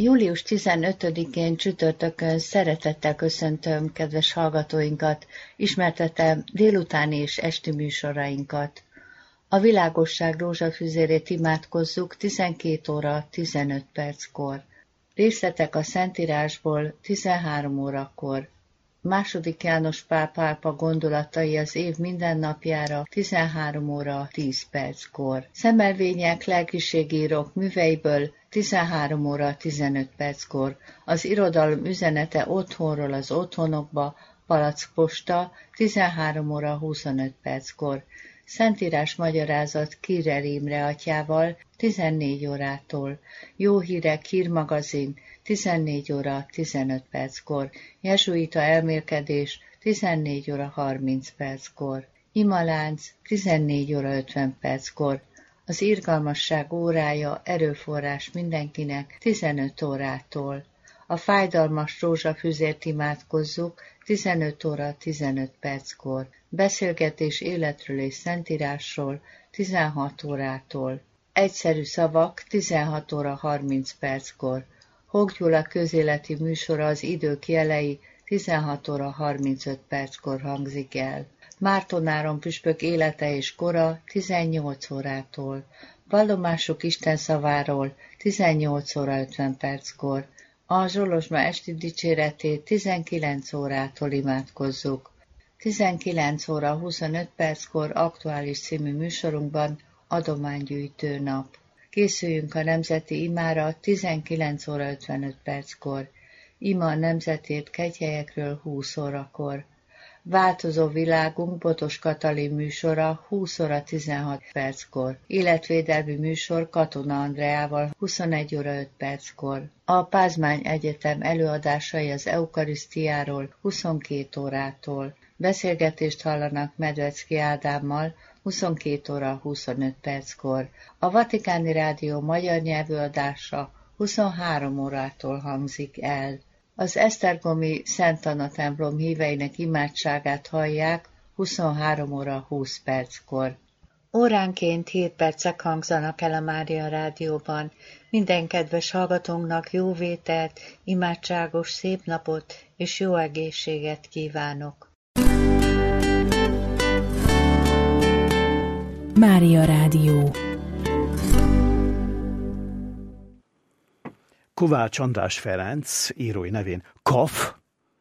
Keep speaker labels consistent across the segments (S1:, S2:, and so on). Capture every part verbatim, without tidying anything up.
S1: július tizenötödikén csütörtökön szeretettel köszöntöm kedves hallgatóinkat, ismertetem délutáni és esti műsorainkat. A világosság rózsafüzérét imádkozzuk tizenkét óra tizenöt perckor. Részletek a Szentírásból tizenhárom órakor. Második János Pál pápa gondolatai az év mindennapjára tizenhárom óra tíz perckor. Szemelvények lelkiségírók műveiből tizenhárom óra tizenöt perckor. Az irodalom üzenete otthonról az otthonokba, Palackposta tizenhárom óra huszonöt perckor. Szentírás magyarázat Kirer Imre atyával tizennégy órától. Jó hírek hírmagazin tizennégy óra tizenöt perckor. Jezsuita elmélkedés tizennégy óra harminc perckor. Imalánc tizennégy óra ötven perckor. Az irgalmasság órája erőforrás mindenkinek tizenöt órától. A fájdalmas rózsafüzért imádkozzuk tizenöt óra tizenöt perckor. Beszélgetés életről és szentírásról tizenhat órától. Egyszerű szavak tizenhat óra harminc perckor. Hók Gyula közéleti műsora az idők jelei tizenhat óra harmincöt perckor hangzik el. Márton Áron püspök élete és kora tizennyolc órától. Vallomások Isten szaváról tizennyolc óra ötven perckor. A Zsolozsma esti dicséretét tizenkilenc órától imádkozzuk. tizenkilenc óra huszonöt perckor aktuális című műsorunkban adománygyűjtő nap. Készüljünk a nemzeti imára tizenkilenc óra ötvenöt perckor. Ima a nemzetért kegyhelyekről húsz órakor. Változó világunk Botos Katalin műsora húsz óra tizenhat perckor. Életvédelmi műsor Katona Andreával huszonegy óra öt perckor. A Pázmány Egyetem előadásai az eukarisztiáról huszonkét órától. Beszélgetést hallanak Medvecki Ádámmal huszonkét óra huszonöt perckor. A Vatikáni Rádió magyar nyelvű adása huszonhárom órától hangzik el. Az esztergomi Szent Anna templom híveinek imádságát hallják huszonhárom óra húsz perckor. Óránként hét percek hangzanak el a Mária Rádióban. Minden kedves hallgatónknak jó vételt, imádságos szép napot és jó egészséget kívánok.
S2: Mária Rádió.
S3: Kovács András Ferenc, írói nevén Kaf,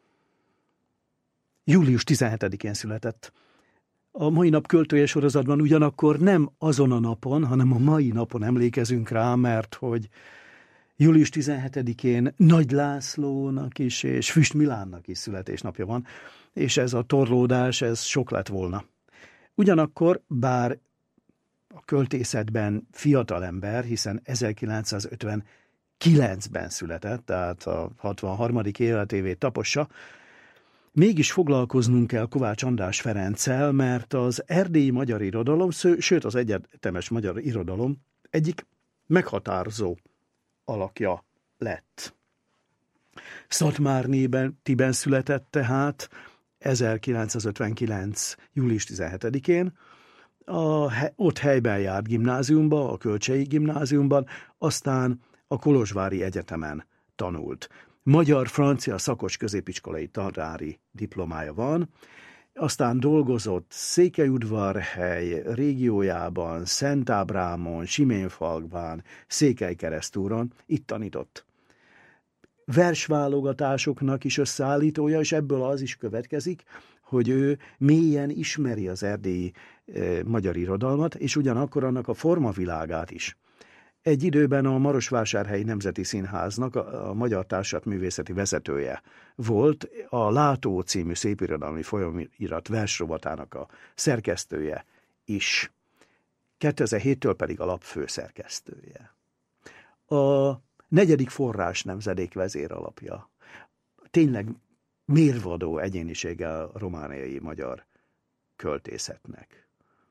S3: július tizenhetedikén született. A mai nap költője sorozatban ugyanakkor nem azon a napon, hanem a mai napon emlékezünk rá, mert hogy július tizenhetedikén Nagy Lászlónak is és Füst Milánnak is születésnapja van, és ez a torlódás, ez sok lett volna. Ugyanakkor, bár a költészetben fiatal ember, hiszen ezerkilencszázötvenkilencben született, tehát a hatvanharmadik életévét tapossa, mégis foglalkoznunk kell Kovács András Ferenccel, mert az erdélyi magyar irodalom, sőt az egyetemes magyar irodalom egyik meghatározó alakja lett. Szatmárnében Tiben született tehát ezerkilencszázötvenkilenc. július tizenhetedikén, a, ott helyben járt gimnáziumba, a Kölcsei Gimnáziumban, aztán a Kolozsvári Egyetemen tanult. Magyar-francia szakos középiskolai tanári diplomája van, aztán dolgozott Székelyudvarhely régiójában, Szentábrámon, Siménfalkban, Székelykeresztúron, itt tanított. Versválogatásoknak is összeállítója, és ebből az is következik, hogy ő mélyen ismeri az erdélyi e, magyar irodalmat, és ugyanakkor annak a formavilágát is. Egy időben a Marosvásárhelyi Nemzeti Színháznak a, a magyar társasművészeti vezetője volt, a Látó című szépirodalmi folyamirat versrovatának a szerkesztője is. kétezer-héttől pedig a lap főszerkesztője. A negyedik forrás nemzedék vezéralapja. Tényleg mérvadó egyénisége a romániai magyar költészetnek.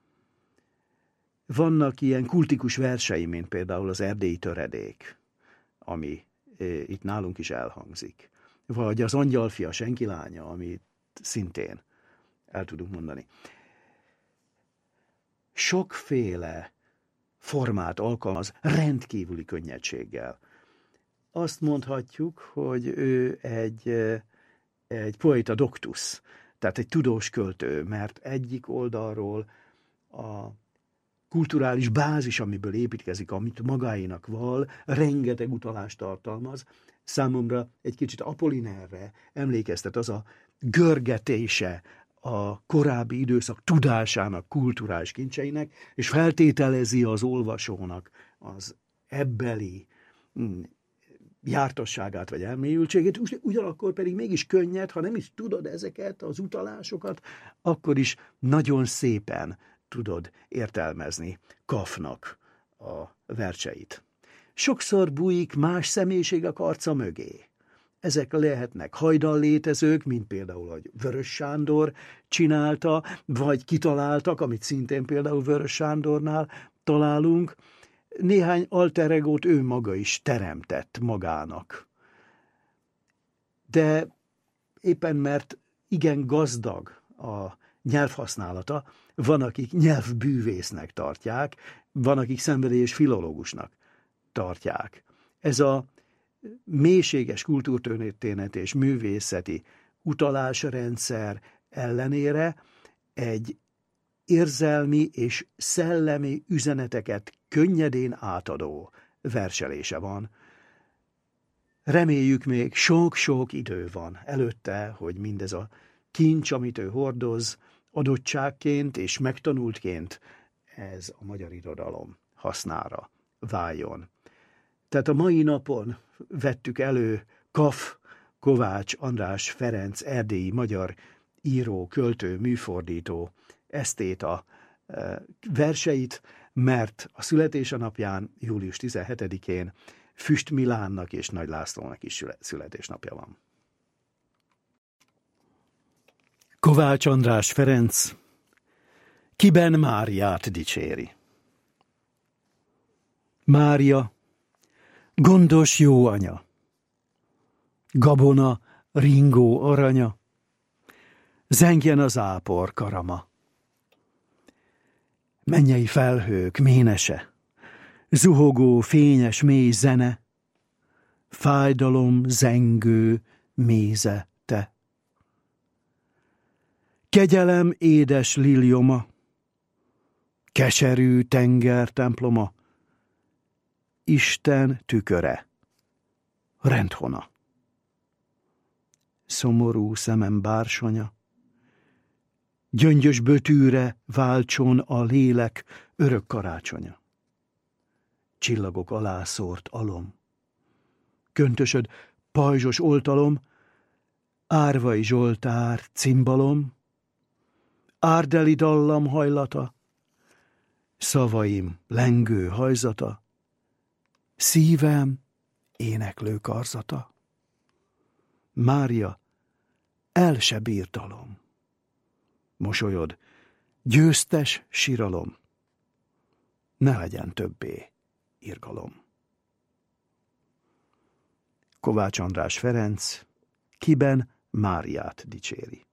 S3: Vannak ilyen kultikus versei, mint például az Erdélyi töredék, ami e, itt nálunk is elhangzik. Vagy az Angyalfia, senki lánya, amit szintén el tudunk mondani. Sokféle formát alkalmaz rendkívüli könnyedséggel. azt mondhatjuk, hogy ő egy, egy poeta doctus, tehát egy tudós költő, mert egyik oldalról a kulturális bázis, amiből építkezik, amit magáénak val, rengeteg utalást tartalmaz. Számomra egy kicsit Apollinerre emlékeztet az a görgetése a korábbi időszak tudásának, kulturális kincseinek, és feltételezi az olvasónak az ebbeli jártasságát vagy elmélyültségét, ugyanakkor pedig mégis könnyed, ha nem is tudod ezeket az utalásokat, akkor is nagyon szépen tudod értelmezni Kafnak a verseit. Sokszor bújik más személyiségek arca mögé. Ezek lehetnek hajdan létezők, mint például, hogy Vörös Sándor csinálta, vagy kitaláltak, amit szintén például Vörös Sándornál találunk. Néhány alter egót ő maga is teremtett magának. De éppen mert igen gazdag a nyelvhasználata, van, akik nyelvbűvésznek tartják, van, akik szenvedélyes filológusnak tartják. Ez a mélységes kultúrtörténet és művészeti utalásrendszer ellenére egy érzelmi és szellemi üzeneteket könnyedén átadó verselése van. Reméljük, még sok-sok idő van előtte, hogy mindez a kincs, amit ő hordoz, adottságként és megtanultként ez a magyar irodalom hasznára váljon. Tehát a mai napon vettük elő Kaf, Kovács András Ferenc erdélyi magyar író, költő, műfordító, esztéta verseit, mert a születése napján, július tizenhetedikén Füst Milánnak és Nagy Lászlónak is születésnapja van. Kovács András Ferenc kiben Máriát dicséri. Mária, gondos jó anya, gabona, ringó aranya, zengjen az ápor karama. Mennyei felhők ménese, zuhogó fényes mély zene, fájdalom zengő méze te. Kegyelem édes lilioma, keserű tenger temploma, Isten tüköre, rendhona. Szomorú szemem bársonya, gyöngyös bötűre váltson a lélek örök karácsonya. Csillagok alá szórt alom, köntösöd pajzsos oltalom, Árvai Zsoltár cimbalom, árdeli dallam hajlata, szavaim lengő hajzata, szívem éneklő karzata. Mária, el se bírtalom, mosolyod, győztes siralom, ne legyen többé irgalom. Kovács András Ferenc kiben Máriát dicséri.